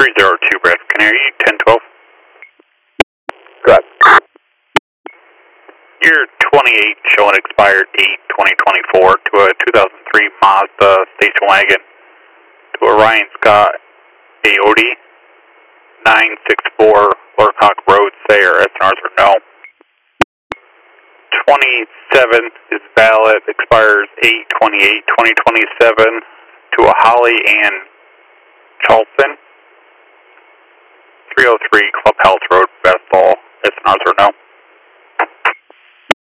302 Bradford, can I hear you? 1012. Correct. Year 28 showing expired 8/2024 to a 2003 Mazda station wagon to Orion Scott Aodi 964 Lurcock Road, Sayre. SNRs are no. 27 is valid, expires 8/28/2027 to a Holly Ann Charlton 303 Clubhouse Road, Bethel. SNRs are no.